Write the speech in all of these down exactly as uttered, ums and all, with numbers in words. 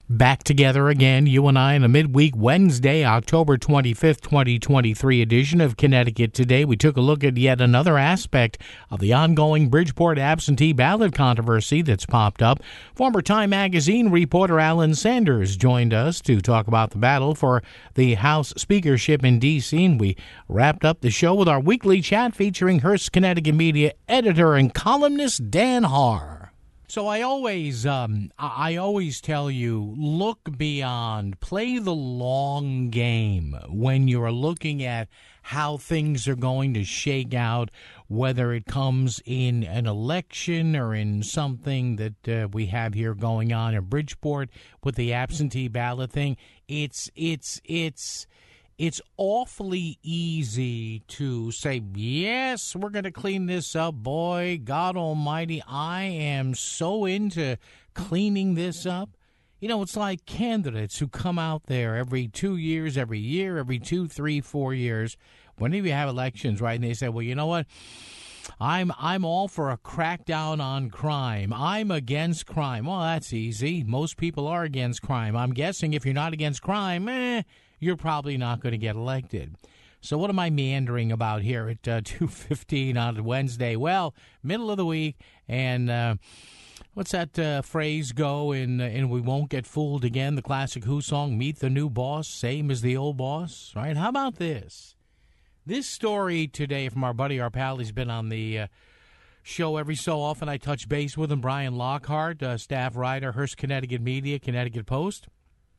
Back together again, you and I, in a midweek Wednesday, October twenty-fifth, twenty twenty-three edition of Connecticut Today. We took a look at yet another aspect of the ongoing Bridgeport absentee ballot controversy that's popped up. Former Time Magazine reporter Alan Sanders joined us to talk about the battle for the House speakership in D C, and we wrapped up the show with our weekly chat featuring Hearst Connecticut media editor and columnist Dan Haar. So I always, um, I always tell you, look beyond, play the long game when you're looking at how things are going to shake out, whether it comes in an election or in something that uh, we have here going on in Bridgeport with the absentee ballot thing. It's, it's, it's. It's awfully easy to say, yes, we're going to clean this up. Boy, God almighty, I am so into cleaning this up. You know, it's like candidates who come out there every two years, every year, every two, three, four years. Whenever you have elections, right, and they say, well, you know what? I'm I'm all for a crackdown on crime. I'm against crime. Well, that's easy. Most people are against crime. I'm guessing if you're not against crime, eh, you're probably not going to get elected. So what am I meandering about here at uh, two fifteen on Wednesday? Well, middle of the week, and uh, what's that uh, phrase go in, uh, and we won't get fooled again, the classic Who song, Meet the New Boss, same as the old boss, right? How about this? This story today from our buddy, our pal, he's been on the uh, show every so often. I touch base with him, Brian Lockhart, uh, staff writer, Hearst Connecticut Media, Connecticut Post.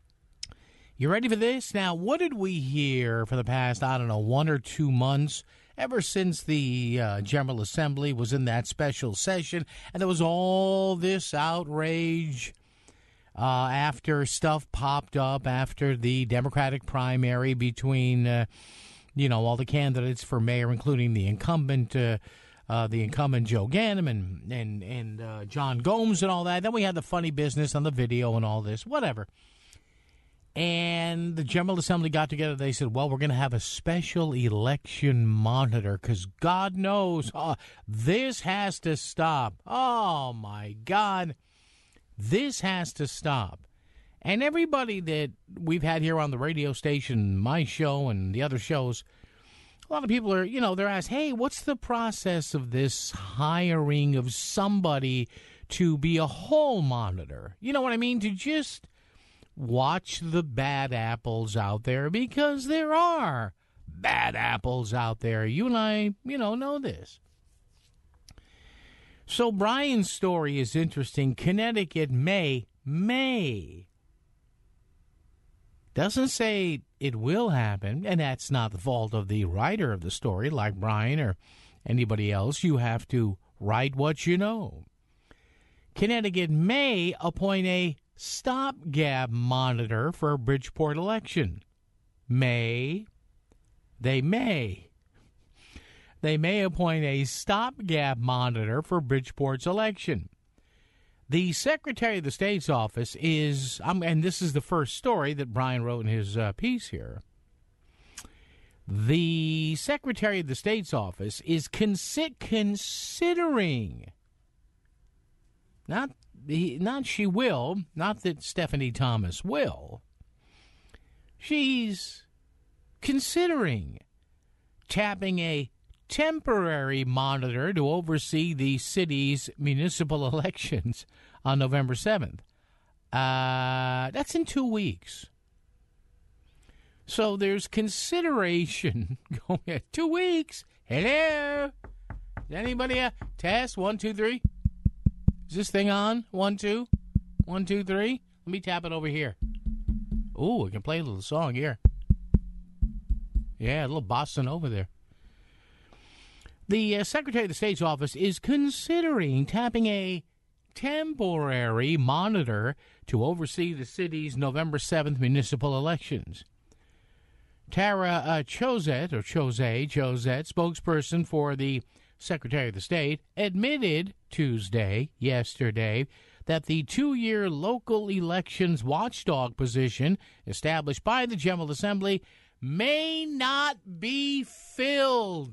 You ready for this? Now, what did we hear for the past, I don't know, one or two months, ever since the uh, General Assembly was in that special session, and there was all this outrage uh, after stuff popped up after the Democratic primary between, uh, you know, all the candidates for mayor, including the incumbent, uh, uh, the incumbent Joe Ganim and, and, and uh, John Gomes and all that. Then we had the funny business on the video and all this, whatever. And the General Assembly got together. They said, well, we're going to have a special election monitor because God knows oh, this has to stop. Oh, my God. This has to stop. And everybody that we've had here on the radio station, my show and the other shows, a lot of people are, you know, they're asked, hey, what's the process of this hiring of somebody to be a hall monitor? You know what I mean? To just watch the bad apples out there, because there are bad apples out there. You and I, you know, know this. So Brian's story is interesting. Connecticut may, may, doesn't say it will happen, and that's not the fault of the writer of the story, like Brian or anybody else. You have to write what you know. Connecticut may appoint a stopgap monitor for a Bridgeport election. May. They may. They may appoint a stopgap monitor for Bridgeport's election. The Secretary of the State's office is, um, and this is the first story that Brian wrote in his uh, piece here. The Secretary of the State's office is consi- considering, not He, not she will, not that Stephanie Thomas will. She's considering tapping a temporary monitor to oversee the city's municipal elections on November seventh. Uh, that's in two weeks. So there's consideration going at two weeks. Hello? Is anybody a test? One, two, three. Is this thing on? One, two. One, two, three. Let me tap it over here. Ooh, we can play a little song here. Yeah, a little bossa nova there. The uh, Secretary of the State's office is considering tapping a temporary monitor to oversee the city's November seventh municipal elections. Tara uh, Chozet, or Chose, Chozet, spokesperson for the Secretary of the State, admitted Tuesday, yesterday, that the two-year local elections watchdog position established by the General Assembly may not be filled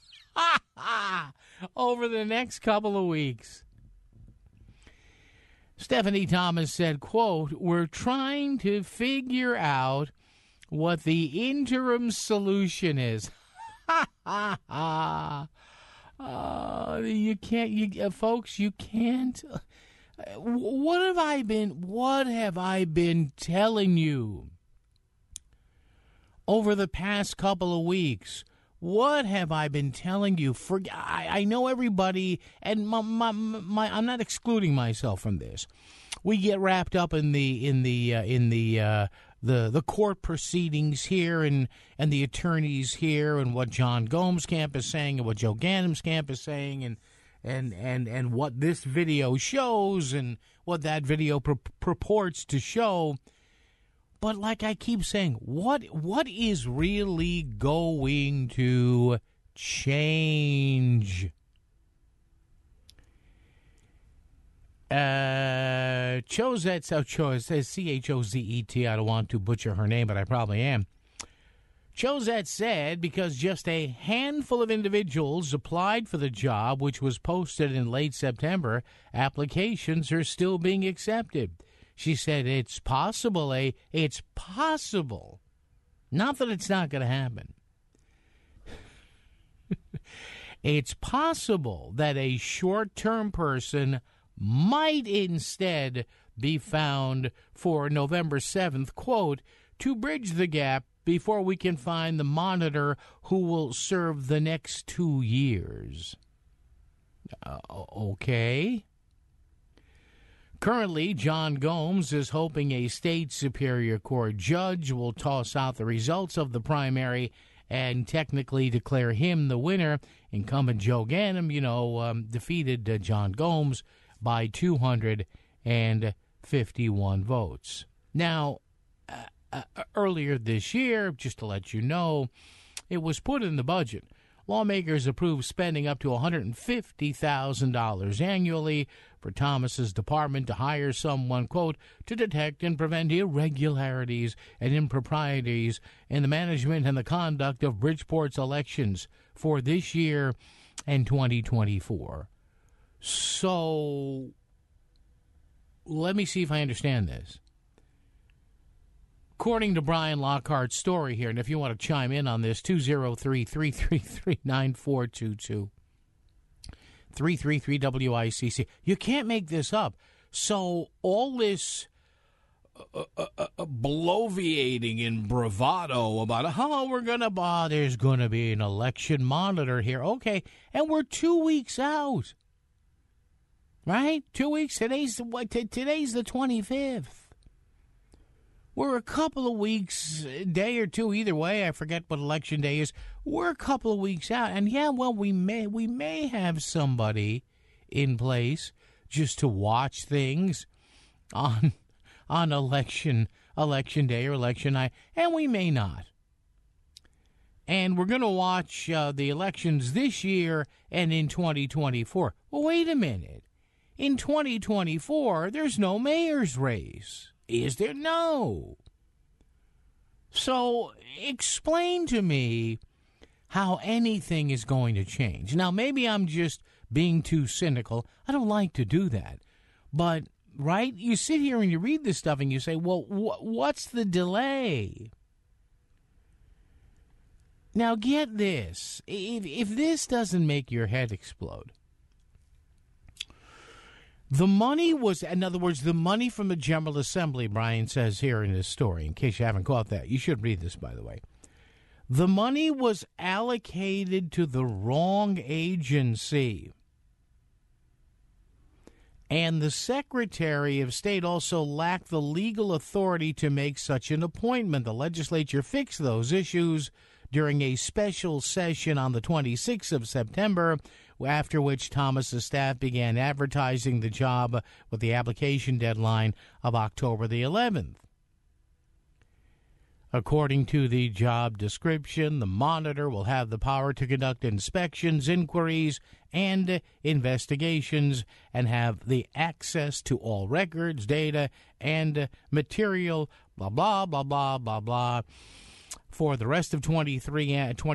over the next couple of weeks. Stephanie Thomas said, quote, "We're trying to figure out what the interim solution is." Ha ha ha. Uh, you can't, you uh, folks, you can't. Uh, what have I been, what have I been telling you over the past couple of weeks? What have I been telling you? For I, I know everybody, and my, my, my, I'm not excluding myself from this. We get wrapped up in the in the uh, in the uh, the the court proceedings here, and and the attorneys here, and what John Gomes' camp is saying, and what Joe Ganem's camp is saying, and and and and what this video shows, and what that video pur- purports to show. But like I keep saying, what what is really going to change? Uh, Chozette, so Cho, it says C H O Z E T. I don't want to butcher her name, but I probably am. Chozette said because just a handful of individuals applied for the job, which was posted in late September, applications are still being accepted. She said it's possible, a it's possible, not that it's not going to happen. It's possible that a short-term person might instead be found for November seventh, quote, "to bridge the gap before we can find the monitor who will serve the next two years. Uh, okay. Currently, John Gomes is hoping a state superior court judge will toss out the results of the primary and technically declare him the winner. Incumbent Joe Ganem, you know, um, defeated uh, John Gomes by two hundred fifty-one votes. Now, uh, uh, earlier this year, just to let you know, it was put in the budget. Lawmakers approved spending up to one hundred fifty thousand dollars annually for Thomas's department to hire someone, quote, to detect and prevent irregularities and improprieties in the management and the conduct of Bridgeport's elections for this year and twenty twenty-four. So, let me see if I understand this. According to Brian Lockhart's story here, and if you want to chime in on this, two oh three, three three three, nine four two two, three three three W I C C. You can't make this up. So all this uh, uh, uh, bloviating and bravado about how we're going to, oh, there's going to be an election monitor here. Okay, and we're two weeks out. Right? Two weeks. Today's, what, today's the twenty-fifth. We're a couple of weeks, a day or two, either way. I forget what election day is. We're a couple of weeks out, and yeah, well, we may we may have somebody in place just to watch things on on election election day or election night, and we may not. And we're going to watch uh, the elections this year and in twenty twenty-four. Well, wait a minute. In twenty twenty-four, there's no mayor's race. Is there? No. So explain to me how anything is going to change. Now, maybe I'm just being too cynical. I don't like to do that. But, right, you sit here and you read this stuff and you say, well, wh- what's the delay? Now, get this. If, if this doesn't make your head explode, the money was, in other words, the money from the General Assembly, Brian says here in his story, in case you haven't caught that. You should read this, by the way. The money was allocated to the wrong agency. And the Secretary of State also lacked the legal authority to make such an appointment. The legislature fixed those issues during a special session on the twenty-sixth of September, after which Thomas's staff began advertising the job with the application deadline of October the eleventh. According to the job description, the monitor will have the power to conduct inspections, inquiries, and investigations, and have the access to all records, data, and material, blah, blah, blah, blah, blah, blah, for the rest of twenty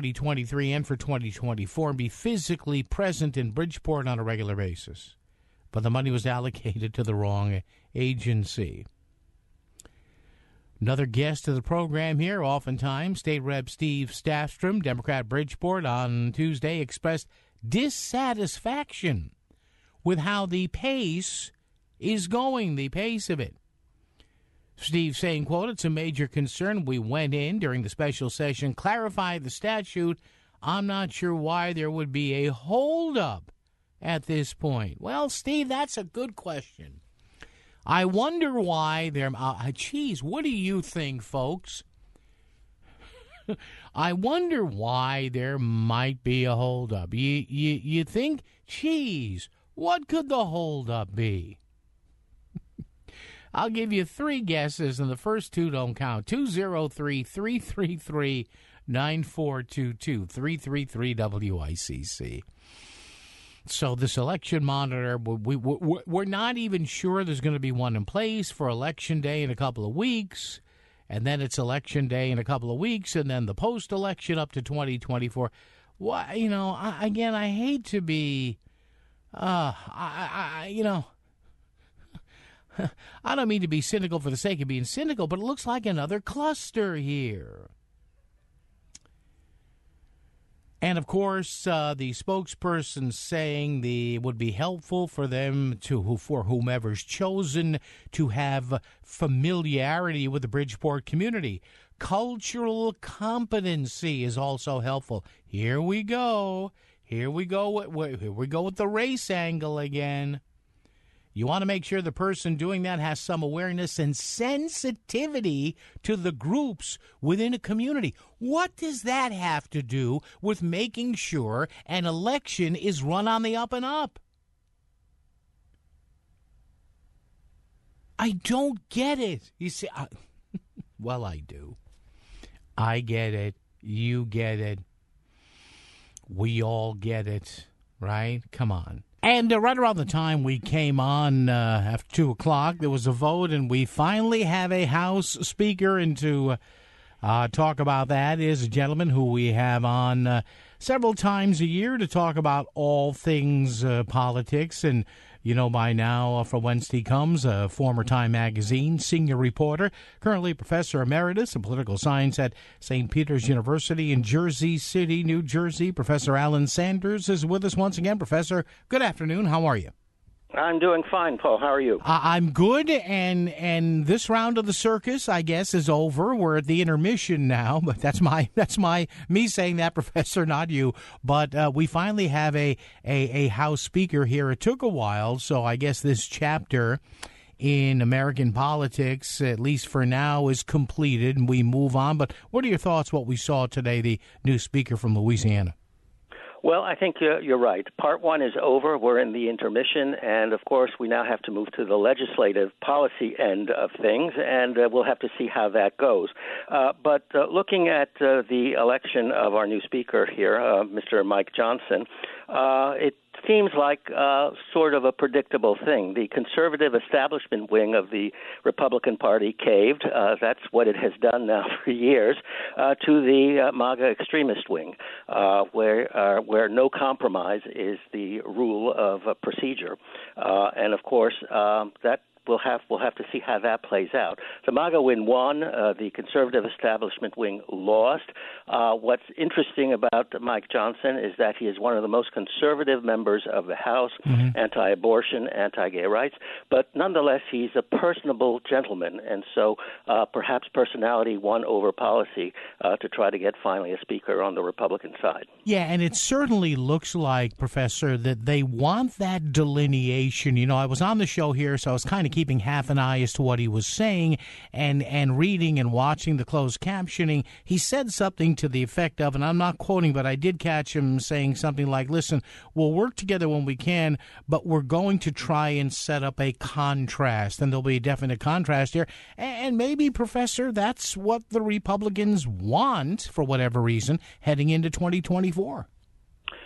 twenty-three and for twenty twenty-four, and be physically present in Bridgeport on a regular basis. but the money was allocated to the wrong agency. Another guest of the program here, oftentimes, State Representative Steve Staffstrom, Democrat Bridgeport, on Tuesday expressed dissatisfaction with how the pace is going, the pace of it. Steve saying, quote, "It's a major concern. We went in during the special session, clarified the statute. I'm not sure why there would be a holdup at this point." Well, Steve, that's a good question. I wonder why there. Uh, geez, what do you think, folks? I wonder why there might be a holdup. You, you, you think, geez, what could the holdup be? I'll give you three guesses, and the first two don't count. two oh three, three three three, nine four two two, three three three W I C C. So this election monitor, we, we, we're not even sure there's going to be one in place for Election Day in a couple of weeks, and then it's Election Day in a couple of weeks, and then the post-election up to twenty twenty-four. Why, you know, I, again, I hate to be, uh, I, I, you know, I don't mean to be cynical for the sake of being cynical, but it looks like another cluster here. And, of course, uh, the spokesperson saying the it would be helpful for them to, for whomever's chosen, to have familiarity with the Bridgeport community. Cultural competency is also helpful. Here we go. Here we go. Here we go with the race angle again. You want to make sure the person doing that has some awareness and sensitivity to the groups within a community. What does that have to do with making sure an election is run on the up and up? I don't get it. You see, I, well, I do. I get it. You get it. We all get it, right? Come on. And uh, right around the time we came on uh, after two o'clock, there was a vote, and we finally have a House Speaker. And to uh, talk about that is a gentleman who we have on uh, several times a year to talk about all things uh, politics. And you know by now uh, from whence he comes, a former Time Magazine senior reporter, currently professor emeritus in political science at Saint Peter's University in Jersey City, New Jersey. Professor Alan Sanders is with us once again. Professor, good afternoon. How are you? I'm doing fine, Paul. How are you? Uh, I'm good, and and this round of the circus, I guess, is over. We're at the intermission now, but that's my that's my me saying that, Professor, not you. But uh, we finally have a, a a House Speaker here. It took a while, so I guess this chapter in American politics, at least for now, is completed, and we move on. But what are your thoughts? What we saw today, the new Speaker from Louisiana? Well, I think you're, you're right. Part one is over. We're in the intermission, and of course, we now have to move to the legislative policy end of things, and uh, we'll have to see how that goes. Uh, but uh, looking at uh, the election of our new speaker here, uh, Mister Mike Johnson, uh, it seems like uh, sort of a predictable thing. The conservative establishment wing of the Republican Party caved. Uh, that's what it has done now for years, uh, to the uh, MAGA extremist wing, uh, where uh, where no compromise is the rule of uh, procedure. Uh, and, of course, um, that We'll have we'll have to see how that plays out. The MAGA wing won. Uh, the conservative establishment wing lost. Uh, what's interesting about Mike Johnson is that he is one of the most conservative members of the House, mm-hmm. anti-abortion, anti-gay rights. But nonetheless, he's a personable gentleman, and so uh, perhaps personality won over policy uh, to try to get finally a speaker on the Republican side. Yeah, and it certainly looks like, Professor, that they want that delineation. You know, I was on the show here, so I was kind of keeping half an eye as to what he was saying, and and reading and watching the closed captioning. He said something to the effect of, and I'm not quoting, but I did catch him saying something like, listen, we'll work together when we can, but we're going to try and set up a contrast, and there'll be a definite contrast here. And maybe, Professor, that's what the Republicans want, for whatever reason, heading into twenty twenty-four.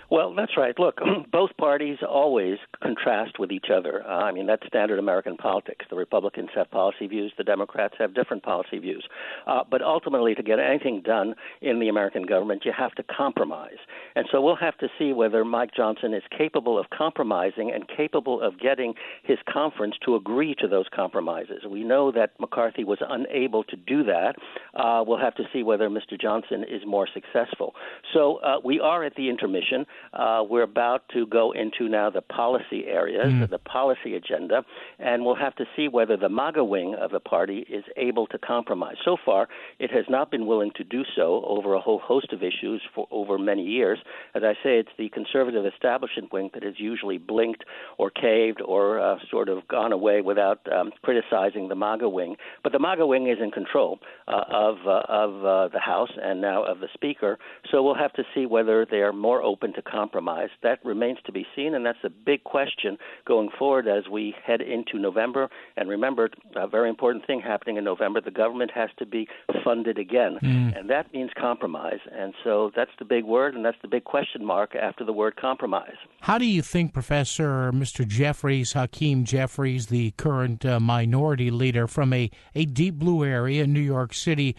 Well, that's right. Look, both parties always contrast with each other. Uh, I mean, that's standard American politics. The Republicans have policy views. The Democrats have different policy views. Uh, but ultimately, to get anything done in the American government, you have to compromise. And so we'll have to see whether Mike Johnson is capable of compromising and capable of getting his conference to agree to those compromises. We know that McCarthy was unable to do that. Uh, we'll have to see whether Mister Johnson is more successful. So uh, we are at the intermission. Uh, we're about to go into now the policy areas, mm. the policy agenda, and we'll have to see whether the MAGA wing of the party is able to compromise. So far, it has not been willing to do so over a whole host of issues for over many years. As I say, it's the conservative establishment wing that has usually blinked or caved or uh, sort of gone away without um, criticizing the MAGA wing. But the MAGA wing is in control uh, of, uh, of uh, the House and now of the Speaker, so we'll have to see whether they are more open to compromise. That remains to be seen, and that's a big question going forward as we head into November. And remember, a very important thing happening in November, the government has to be funded again, mm. and that means compromise. And so that's the big word, and that's the big question mark after the word compromise. How do you think, Professor, Mister Jeffries, Hakeem Jeffries, the current uh, minority leader from a, a deep blue area in New York City,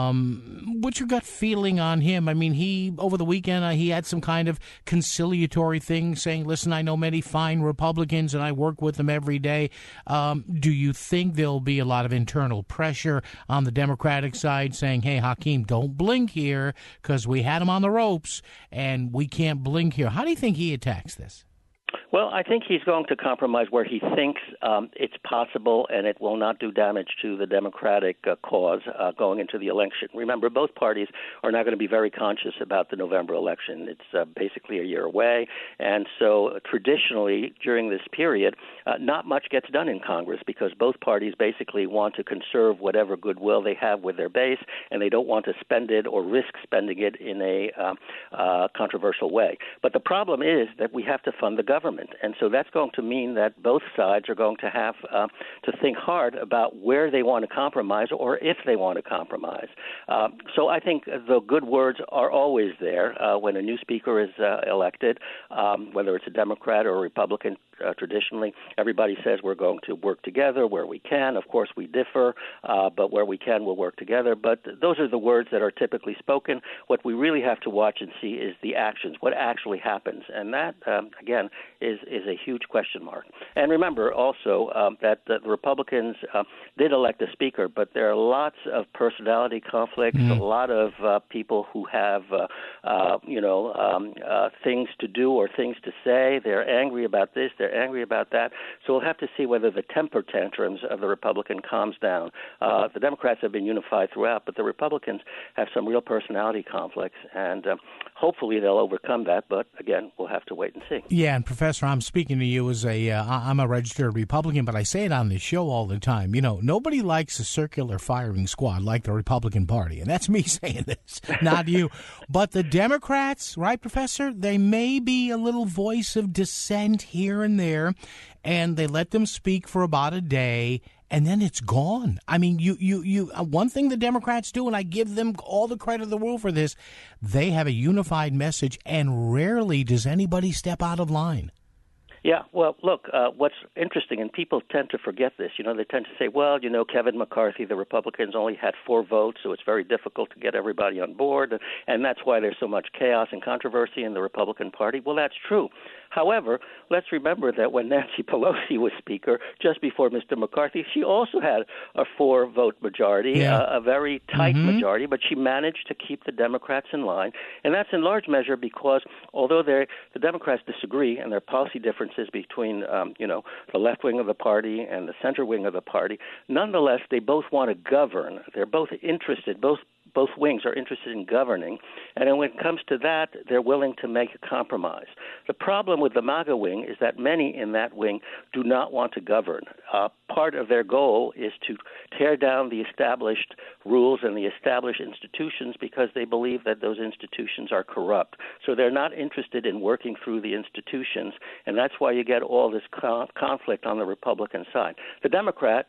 um, what's your gut feeling on him? I mean, he, over the weekend, uh, he had some kind of conciliatory thing saying, listen, I know many fine Republicans and I work with them every day. Um, do you think there'll be a lot of internal pressure on the Democratic side saying, hey, Hakeem, don't blink here because we had him on the ropes and we can't blink here? How do you think he attacks this? Well, I think he's going to compromise where he thinks um, it's possible and it will not do damage to the Democratic uh, cause uh, going into the election. Remember, both parties are now going to be very conscious about the November election. It's uh, basically a year away, and so uh, traditionally during this period, uh, not much gets done in Congress because both parties basically want to conserve whatever goodwill they have with their base, and they don't want to spend it or risk spending it in a uh, uh, controversial way. But the problem is that we have to fund the government. And so that's going to mean that both sides are going to have uh, to think hard about where they want to compromise or if they want to compromise. Uh, so I think the good words are always there uh, when a new speaker is uh, elected, um, whether it's a Democrat or a Republican. Uh, traditionally, everybody says we're going to work together where we can. Of course, we differ, uh, but where we can, we'll work together. But those are the words that are typically spoken. What we really have to watch and see is the actions, what actually happens. And that, um, again, is, is a huge question mark. And remember also um, that the Republicans uh, did elect a speaker, but there are lots of personality conflicts, mm-hmm. a lot of uh, people who have, uh, uh, you know, um, uh, things to do or things to say. They're angry about this. They're angry about that. So we'll have to see whether the temper tantrums of the Republican calms down. Uh, the Democrats have been unified throughout, but the Republicans have some real personality conflicts, and uh, hopefully they'll overcome that. But again, we'll have to wait and see. Yeah, and Professor, I'm speaking to you as a, uh, I'm a registered Republican, but I say it on this show all the time. You know, nobody likes a circular firing squad like the Republican Party, and that's me saying this, not you. But the Democrats, right, Professor, they may be a little voice of dissent here and there, and they let them speak for about a day, and then it's gone. I mean, you, you, you. Uh, one thing the Democrats do, and I give them all the credit in the world for this, they have a unified message, and rarely does anybody step out of line. Yeah, well, look, uh, what's interesting, and people tend to forget this, you know, they tend to say, well, you know, Kevin McCarthy, the Republicans only had four votes, so it's very difficult to get everybody on board, and that's why there's so much chaos and controversy in the Republican Party. Well, that's true. However, let's remember that when Nancy Pelosi was Speaker, just before Mister McCarthy, she also had a four-vote majority, yeah. uh, a very tight mm-hmm. majority, but she managed to keep the Democrats in line. And that's in large measure because although the Democrats disagree and there are policy differences between, um, you know, the left wing of the party and the center wing of the party, nonetheless, they both want to govern. They're both interested, both Both wings are interested in governing, and when it comes to that, they're willing to make a compromise. The problem with the MAGA wing is that many in that wing do not want to govern. Uh, part of their goal is to tear down the established rules and the established institutions because they believe that those institutions are corrupt. So they're not interested in working through the institutions, and that's why you get all this con- conflict on the Republican side. The Democrats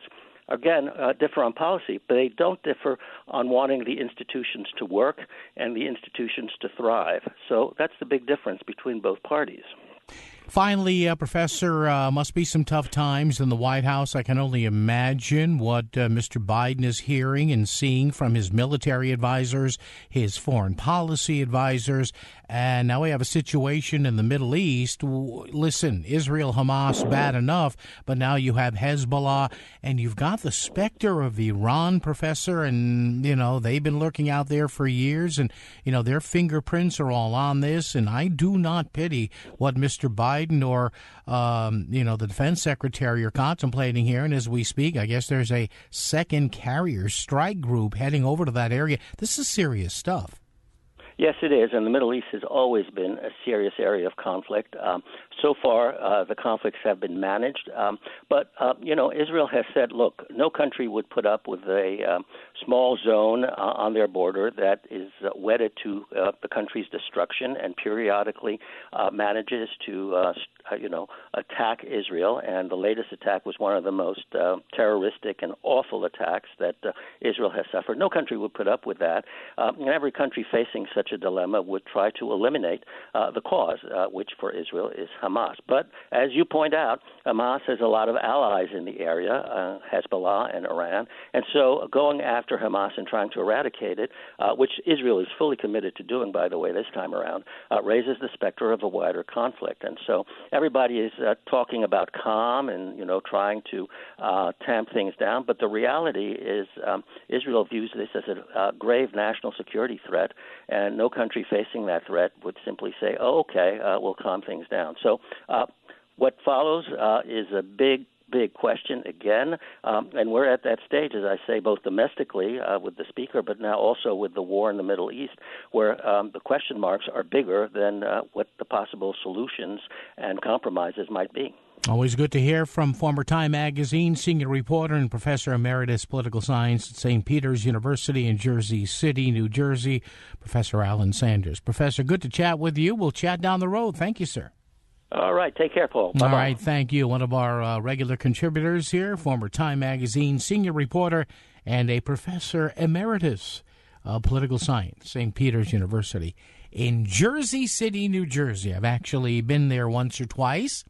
again, uh, differ on policy, but they don't differ on wanting the institutions to work and the institutions to thrive. So that's the big difference between both parties. Finally, uh, Professor, uh, must be some tough times in the White House. I can only imagine what uh, Mister Biden is hearing and seeing from his military advisors, his foreign policy advisors. And now we have a situation in the Middle East. Listen, Israel, Hamas, bad enough, but now you have Hezbollah, and you've got the specter of Iran, Professor, and, you know, they've been lurking out there for years, and, you know, their fingerprints are all on this, and I do not pity what Mister Biden or, um, you know, the defense secretary are contemplating here. And as we speak, I guess there's a second carrier strike group heading over to that area. This is serious stuff. Yes, it is, and the Middle East has always been a serious area of conflict. Um, so far, uh, the conflicts have been managed, um, but, uh, you know, Israel has said, look, no country would put up with a um, small zone uh, on their border that is uh, wedded to uh, the country's destruction and periodically uh, manages to, uh, uh, you know, attack Israel. And the latest attack was one of the most uh, terroristic and awful attacks that uh, Israel has suffered. No country would put up with that, uh, and every country facing such a dilemma would try to eliminate uh, the cause, uh, which for Israel is Hamas. But as you point out, Hamas has a lot of allies in the area, uh, Hezbollah and Iran, and so going after Hamas and trying to eradicate it, uh, which Israel is fully committed to doing, by the way, this time around, uh, raises the specter of a wider conflict. And so everybody is uh, talking about calm and, you know, trying to uh, tamp things down, but the reality is um, Israel views this as a uh, grave national security threat, and no country facing that threat would simply say, oh, okay, uh, we'll calm things down. So uh, what follows uh, is a big, big question again, um, and we're at that stage, as I say, both domestically uh, with the speaker, but now also with the war in the Middle East, where um, the question marks are bigger than uh, what the possible solutions and compromises might be. Always good to hear from former Time Magazine senior reporter and professor emeritus political science at Saint Peter's University in Jersey City, New Jersey, Professor Alan Sanders. Professor, good to chat with you. We'll chat down the road. Thank you, sir. All right. Take care, Paul. Bye-bye. All right. Thank you. One of our uh, regular contributors here, former Time Magazine senior reporter and a professor emeritus of political science, Saint Peter's University in Jersey City, New Jersey. I've actually been there once or twice.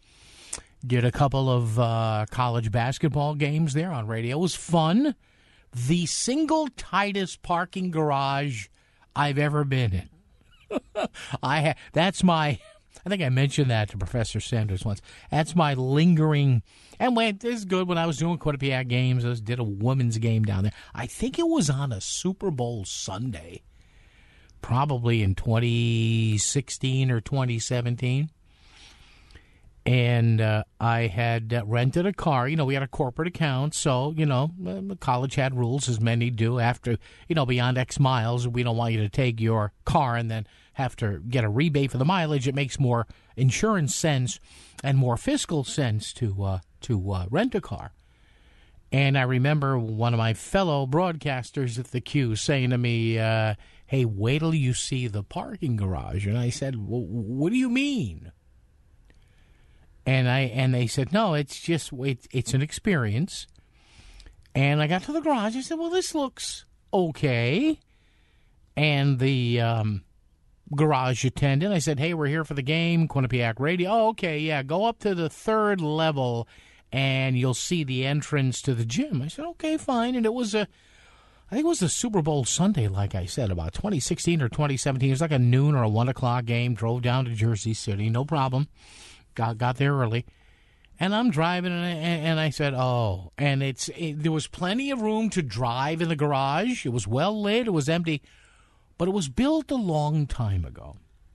Did a couple of uh, college basketball games there on radio. It was fun. The single tightest parking garage I've ever been in. I ha- that's my. I think I mentioned that to Professor Sanders once. That's my lingering. And wait, this is good. When I was doing Quinnipiac games, I was, did a women's game down there. I think it was on a Super Bowl Sunday, probably in twenty sixteen or twenty seventeen. And uh, I had uh, rented a car. You know, we had a corporate account, so, you know, the college had rules, as many do. After, you know, beyond X miles, we don't want you to take your car and then have to get a rebate for the mileage. It makes more insurance sense and more fiscal sense to uh, to uh, rent a car. And I remember one of my fellow broadcasters at the Q saying to me, uh, hey, wait till you see the parking garage. And I said, well, what do you mean? And I and they said, no, it's just, it's, it's an experience. And I got to the garage. I said, well, this looks okay. And the um, garage attendant, I said, hey, we're here for the game, Quinnipiac Radio. Oh, okay, yeah, go up to the third level and you'll see the entrance to the gym. I said, okay, fine. And it was a, I think it was a Super Bowl Sunday, like I said, about twenty sixteen or twenty seventeen. It was like a noon or a one o'clock game. Drove down to Jersey City, no problem. Got got there early, and I'm driving, and I, and I said, "Oh!" And it's it, there was plenty of room to drive in the garage. It was well lit. It was empty, but it was built a long time ago,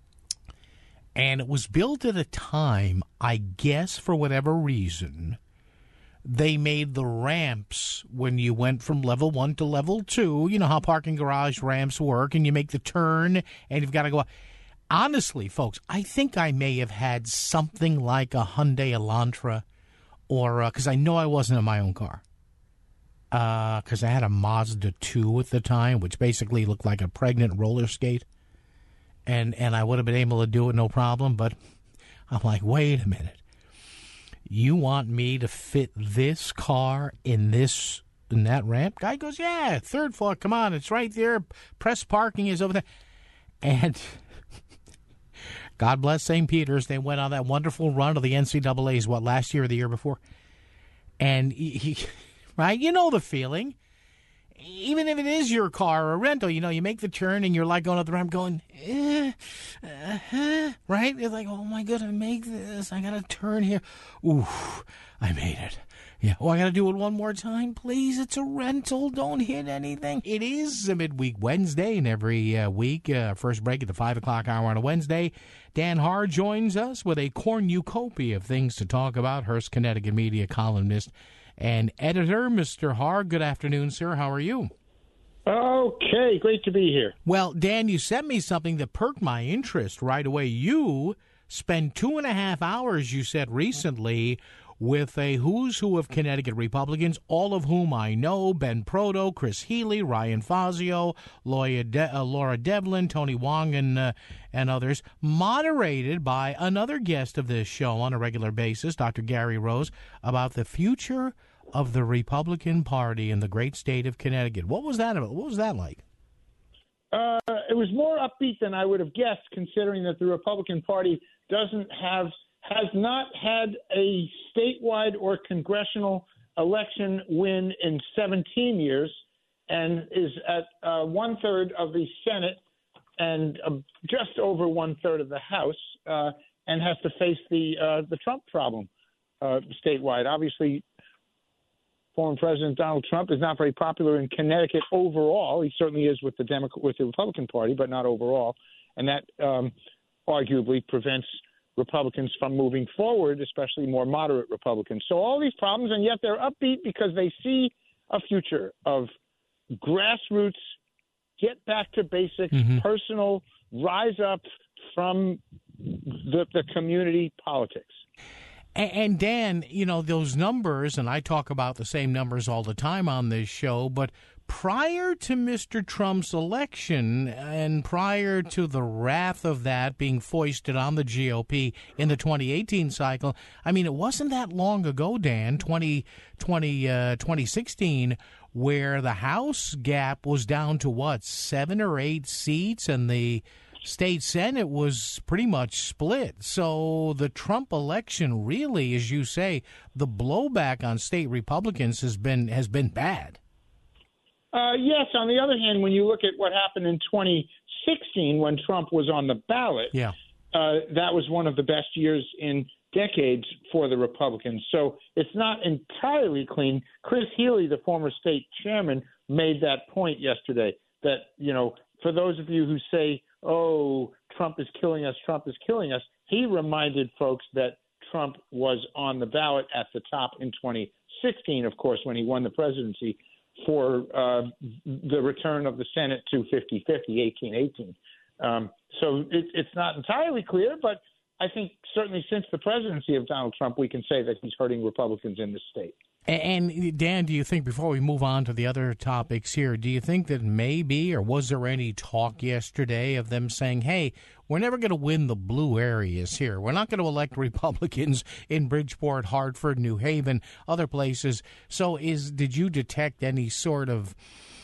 and it was built at a time, I guess, for whatever reason, they made the ramps when you went from level one to level two. You know how parking garage ramps work, and you make the turn, and you've got to go up. Honestly, folks, I think I may have had something like a Hyundai Elantra, or because uh, I know I wasn't in my own car, because uh, I had a Mazda two at the time, which basically looked like a pregnant roller skate, and and I would have been able to do it no problem. But I'm like, wait a minute, you want me to fit this car in this in that ramp? Guy goes, yeah, third floor. Come on, it's right there. Press parking is over there. And God bless Saint Peter's. They went on that wonderful run of the N C double A's, what, last year or the year before? And he, he right, you know the feeling. Even if it is your car or a rental, you know, you make the turn and you're like going up the ramp going, eh, uh-huh, right? It's like, oh my God, I make this. I got to turn here. Ooh, I made it. Yeah. Oh, I got to do it one more time. Please, it's a rental. Don't hit anything. It is a midweek Wednesday, and every uh, week, uh, first break at the five o'clock hour on a Wednesday, Dan Haar joins us with a cornucopia of things to talk about. Hearst, Connecticut media columnist and editor. Mister Haar, good afternoon, sir. How are you? Okay, great to be here. Well, Dan, you sent me something that perked my interest right away. You spent two and a half hours, you said recently, with a who's who of Connecticut Republicans, all of whom I know: Ben Proto, Chris Healy, Ryan Fazio, Laura, De- uh, Laura Devlin, Tony Wong, and uh, and others, moderated by another guest of this show on a regular basis, Doctor Gary Rose, about the future of the Republican Party in the great state of Connecticut. What was that about? What was that like? Uh, it was more upbeat than I would have guessed, considering that the Republican Party doesn't have has not had a statewide or congressional election win in seventeen years, and is at uh, one third of the Senate and uh, just over one third of the House, uh, and has to face the uh, the Trump problem uh, statewide. Obviously, former President Donald Trump is not very popular in Connecticut overall. He certainly is with the Democrat, with the Republican Party, but not overall, and that um, arguably prevents Republicans from moving forward, especially more moderate Republicans. So all these problems, and yet they're upbeat because they see a future of grassroots, get back to basics, mm-hmm. personal, rise up from the, the community politics. And, and Dan, you know, those numbers, and I talk about the same numbers all the time on this show, but prior to Mister Trump's election and prior to the wrath of that being foisted on the G O P in the twenty eighteen cycle, I mean, it wasn't that long ago, Dan, twenty twenty, uh, twenty sixteen, where the House gap was down to, what, seven or eight seats, and the state Senate was pretty much split. So the Trump election really, as you say, the blowback on state Republicans has been has been bad. Uh, yes. On the other hand, when you look at what happened in twenty sixteen when Trump was on the ballot, yeah. uh, that was one of the best years in decades for the Republicans. So it's not entirely clean. Chris Healy, the former state chairman, made that point yesterday that, you know, for those of you who say, oh, Trump is killing us, Trump is killing us, he reminded folks that Trump was on the ballot at the top in twenty sixteen, of course, when he won the presidency, for uh, the return of the Senate to fifty-fifty, eighteen eighteen. Um, so it, it's not entirely clear, but I think certainly since the presidency of Donald Trump, we can say that he's hurting Republicans in the state. And, Dan, do you think, before we move on to the other topics here, do you think that maybe, or was there any talk yesterday of them saying, hey, we're never going to win the blue areas here. We're not going to elect Republicans in Bridgeport, Hartford, New Haven, other places. So is did you detect any sort of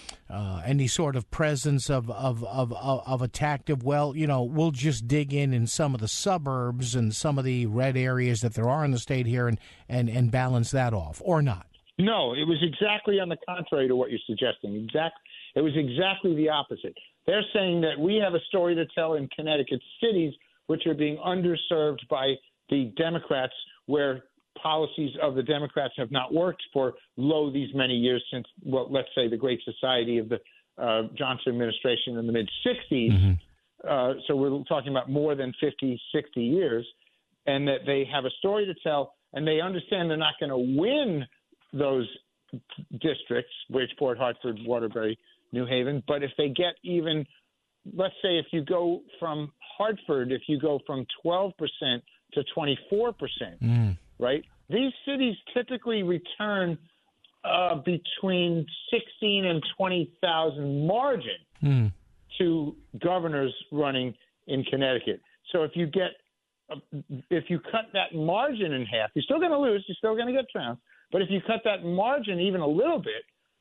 uh, any sort of presence of, of, of, of, of a tact of, well, you know, we'll just dig in in some of the suburbs and some of the red areas that there are in the state here and, and, and balance that off, or not? No, it was exactly on the contrary to what you're suggesting. Exact, it was exactly the opposite. They're saying that we have a story to tell in Connecticut cities which are being underserved by the Democrats, where policies of the Democrats have not worked for lo these many years since, well, let's say the Great Society of the uh, Johnson administration in the mid-sixties. Mm-hmm. Uh, so we're talking about more than fifty, sixty years, and that they have a story to tell, and they understand they're not going to win those districts, Bridgeport, Hartford, Waterbury, New Haven. But if they get even, let's say if you go from Hartford, if you go from twelve percent to twenty-four percent, mm. right? These cities typically return uh, between sixteen and twenty thousand margin mm. to governors running in Connecticut. So if you get, uh, if you cut that margin in half, you're still going to lose, you're still going to get trounced. But if you cut that margin even a little bit,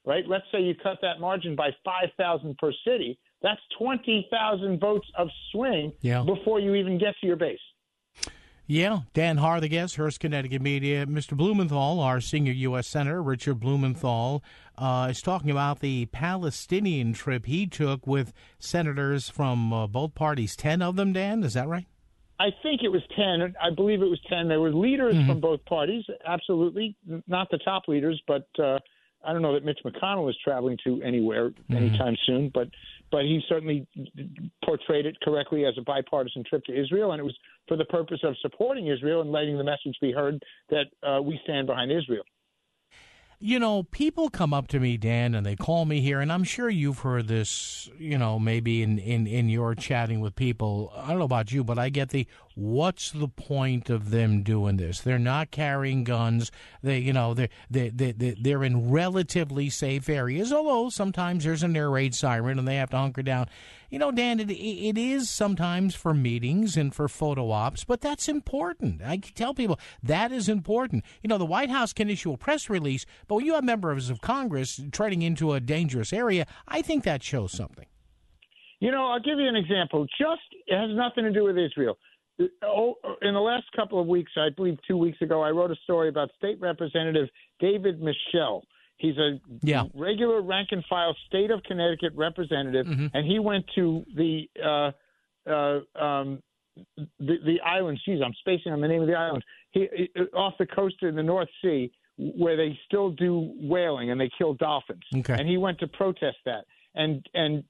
right? Let's say you cut that margin by five thousand per city. That's twenty thousand votes of swing yeah. before you even get to your base. Yeah, Dan Haar, the guest, Hearst, Connecticut Media. Mister Blumenthal, our senior U S Senator, Richard Blumenthal, uh, is talking about the Palestinian trip he took with senators from uh, both parties. Ten of them, Dan, is that right? I think it was ten. I believe it was ten. There were leaders mm-hmm. from both parties, absolutely. Not the top leaders, but uh, I don't know that Mitch McConnell is traveling to anywhere mm-hmm. anytime soon, but but he certainly portrayed it correctly as a bipartisan trip to Israel, and it was for the purpose of supporting Israel and letting the message be heard that uh, we stand behind Israel. You know, people come up to me, Dan, and they call me here, and I'm sure you've heard this, you know, maybe in, in, in your chatting with people. I don't know about you, but I get the, what's the point of them doing this? They're not carrying guns. They, you know, they're, they, they, they're in relatively safe areas, although sometimes there's an air raid siren and they have to hunker down. You know, Dan, it, it is sometimes for meetings and for photo ops, but that's important. I tell people that is important. You know, the White House can issue a press release, but when you have members of Congress treading into a dangerous area, I think that shows something. You know, I'll give you an example. Just, it has nothing to do with Israel. Oh, in the last couple of weeks, I believe two weeks ago, I wrote a story about State Representative David Michel. He's a yeah. regular rank-and-file state of Connecticut representative, mm-hmm. and he went to the uh, uh, um, the, the islands. Geez, I'm spacing on the name of the islands. He, off the coast in the North Sea, where they still do whaling and they kill dolphins. Okay. And he went to protest that. And and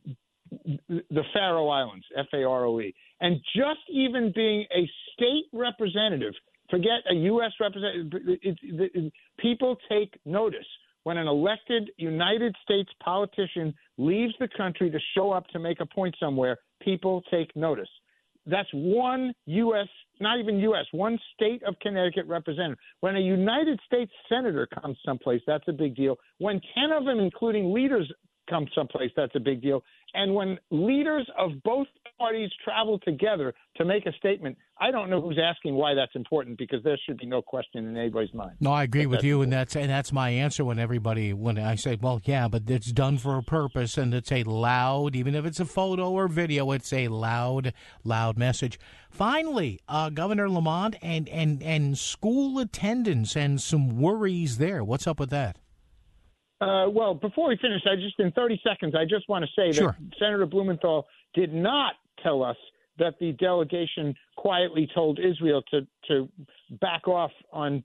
the Faroe Islands, F A R O E. And just even being a state representative, forget a U S representative, it, it, it, people take notice. When an elected United States politician leaves the country to show up to make a point somewhere, people take notice. That's one U S, not even U S, one state of Connecticut representative. When a United States senator comes someplace, that's a big deal. When ten of them, including leaders, come someplace, that's a big deal. And when leaders of both parties travel together to make a statement, I don't know who's asking why that's important, because there should be no question in anybody's mind. No, I agree with you, and that's and that's my answer when everybody when I say, well, yeah, but it's done for a purpose, and it's a loud, even if it's a photo or video, it's a loud, loud message. Finally, uh, Governor Lamont and and and school attendance and some worries there. What's up with that? Uh, well, before we finish, I just in thirty seconds, I just want to say sure. that Senator Blumenthal did not tell us that the delegation quietly told Israel to, to back off on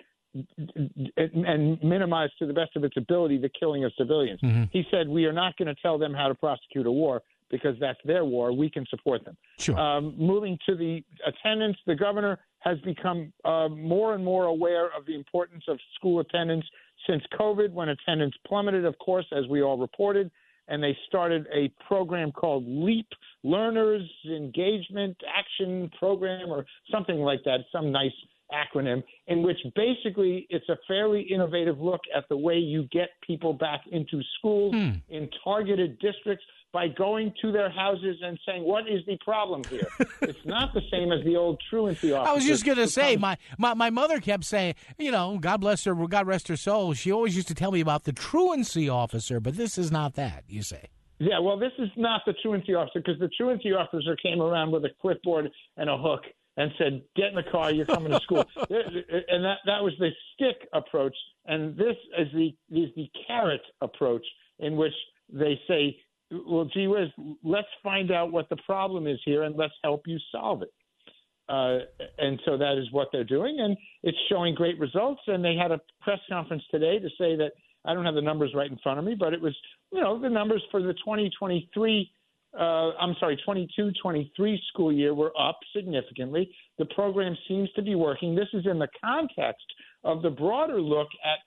and minimize to the best of its ability the killing of civilians. Mm-hmm. He said, we are not going to tell them how to prosecute a war because that's their war. We can support them. Sure. Um, moving to the attendance, the governor has become uh, more and more aware of the importance of school attendance since COVID, when attendance plummeted, of course, as we all reported, and they started a program called LEAP, Learners Engagement Action Program, or something like that, some nice acronym, in which basically it's a fairly innovative look at the way you get people back into schools hmm. in targeted districts by going to their houses and saying, what is the problem here? It's not the same as the old truancy officer. I was just going to say, my, my, my mother kept saying, you know, God bless her, God rest her soul, she always used to tell me about the truancy officer, but this is not that, you say. Yeah, well, this is not the truancy officer, because the truancy officer came around with a clipboard and a hook and said, get in the car, you're coming to school. And that, that was the stick approach. And this is the, is the carrot approach, in which they say, well, gee whiz, let's find out what the problem is here and let's help you solve it. Uh, and so that is what they're doing, and it's showing great results. And they had a press conference today to say that, I don't have the numbers right in front of me, but it was, you know, the numbers for the twenty twenty-three, uh, I'm sorry, twenty-two twenty-three school year were up significantly. The program seems to be working. This is in the context of the broader look at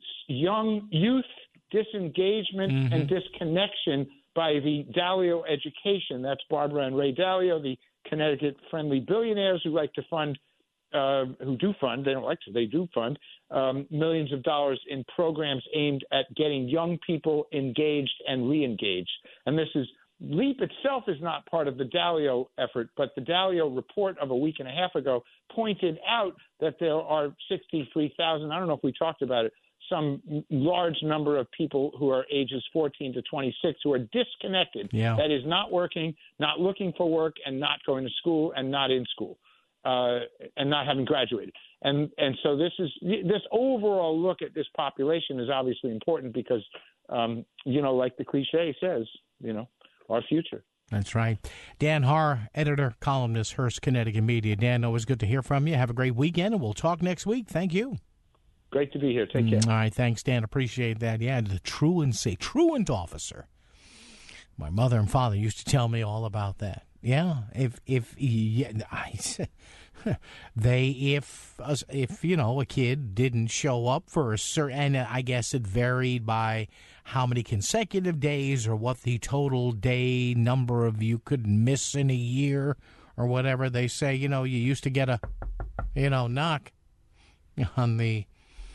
young youth disengagement mm-hmm. and disconnection by the Dalio Education. That's Barbara and Ray Dalio, the Connecticut-friendly billionaires who like to fund, uh, who do fund, they don't like to, they do fund, um, millions of dollars in programs aimed at getting young people engaged and re-engaged. And this is, LEAP itself is not part of the Dalio effort, but the Dalio report of a week and a half ago pointed out that there are sixty-three thousand, I don't know if we talked about it, some large number of people who are ages fourteen to twenty-six who are disconnected. Yeah. That is not working, not looking for work, and not going to school, and not in school, uh, and not having graduated. And and so this is this overall look at this population is obviously important because, um, you know, like the cliche says, you know, our future. That's right. Dan Haar, editor, columnist, Hearst, Connecticut Media. Dan, always good to hear from you. Have a great weekend, and we'll talk next week. Thank you. Great to be here. Take care. Mm, all right. Thanks, Dan. Appreciate that. Yeah, the truancy, truant officer. My mother and father used to tell me all about that. Yeah, if if yeah, I said they if if you know a kid didn't show up for a certain, and I guess it varied by how many consecutive days or what the total day number of you could miss in a year or whatever. They say, you know, you used to get a you know knock on the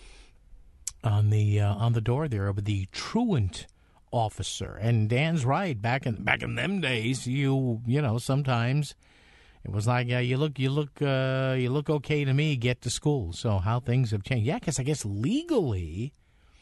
on the uh, on the door there of the truant officer. And Dan's right. Back in back in them days, you you know sometimes it was like, yeah, you look you look uh, you look okay to me. Get to school. So how things have changed. Yeah, because I guess legally,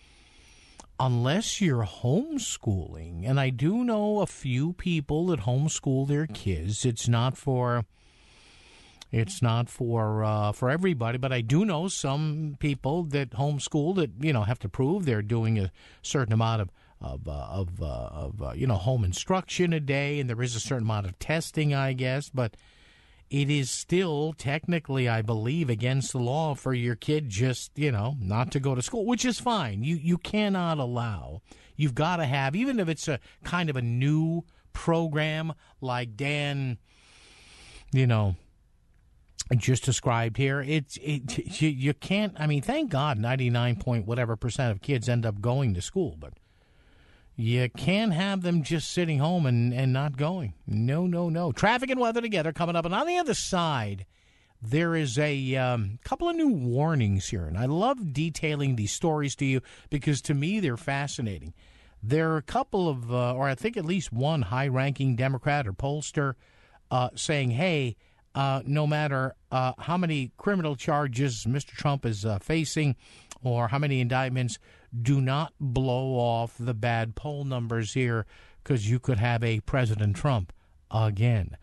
unless you're homeschooling, and I do know a few people that homeschool their kids. It's not for. It's not for uh, for everybody, but I do know some people that homeschool that you know have to prove they're doing a certain amount of of uh, of, uh, of uh, you know home instruction a day, and there is a certain amount of testing, I guess. But it is still technically, I believe, against the law for your kid just you know not to go to school, which is fine. You you cannot allow. You've got to have, even if it's a kind of a new program like Dan, you know. Just described here, it's it you, you can't. I mean, thank God, ninety nine point whatever percent of kids end up going to school, but you can't have them just sitting home and, and not going. No, no, no. Traffic and weather together coming up, and on the other side, there is a um, couple of new warnings here, and I love detailing these stories to you because to me they're fascinating. There are a couple of, uh, or I think at least one high-ranking Democrat or pollster uh, saying, "Hey." Uh, no matter uh, how many criminal charges Mister Trump is uh, facing or how many indictments, do not blow off the bad poll numbers here because you could have a President Trump again.